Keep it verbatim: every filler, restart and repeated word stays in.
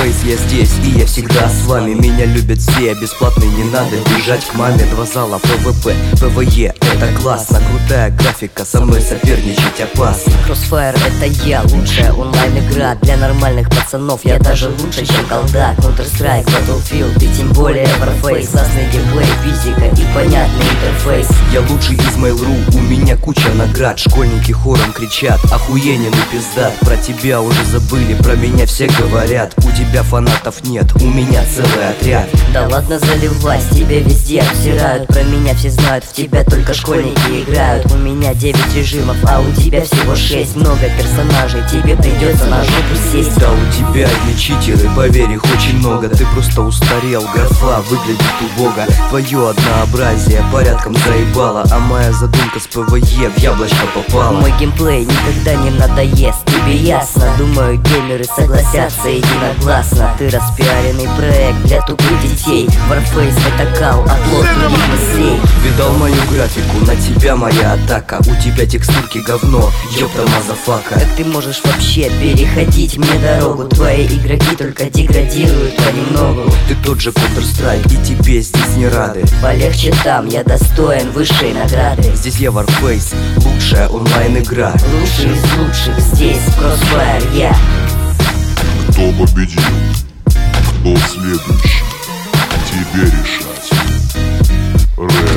Warface, я здесь и я всегда с вами. Меня любят все, бесплатный, не надо бежать к маме. Два зала, ПВП, ПВЕ, это классно. Крутая графика, со мной соперничать опасно. Crossfire — это я, лучшая онлайн-игра для нормальных пацанов. Я даже лучше, чем колда. Counter-Strike, Battlefield и тем более Warface. Классный геймплей, физика и понятный интерфейс. Я лучший из Mail.ru, у меня куча наград. Школьники хором кричат, охуенен и пиздат. Про тебя уже забыли, про меня все говорят. У тебя фанатов нет, у меня целый отряд. Да ладно заливать, тебя везде обсирают. Про меня все знают, в тебя только школьники играют. У меня девять режимов, а у тебя всего шесть. Много персонажей, тебе придется на жопу сесть. Да у тебя одни читеры, поверь, их очень много. Ты просто устарел, графа выглядит убого. Твое однообразие порядком заебало, а моя задумка с ПВЕ в яблочко попала. Мой геймплей никогда не надоест, тебе ясно? Думаю, геймеры согласятся единогласно. Ты распиаренный проект для тупых детей. Warface — это кал, оплот других мыслей. Видал мою графику, на тебя моя атака. У тебя текстурки говно, ёпта мазафака. Как ты можешь вообще переходить мне дорогу? Твои игроки только деградируют понемногу. Ты тот же Counter-Strike, и тебе здесь не рады. Полегче там, я достоин высшей награды. Здесь я Warface, лучшая онлайн-игра. Лучший из лучших здесь, Crossfire я. Кто победил? Кто следующий? Тебе решать. Рэп.